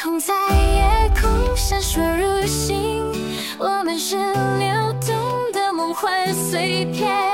虹在夜空闪烁如星，我们是流动的梦幻碎片。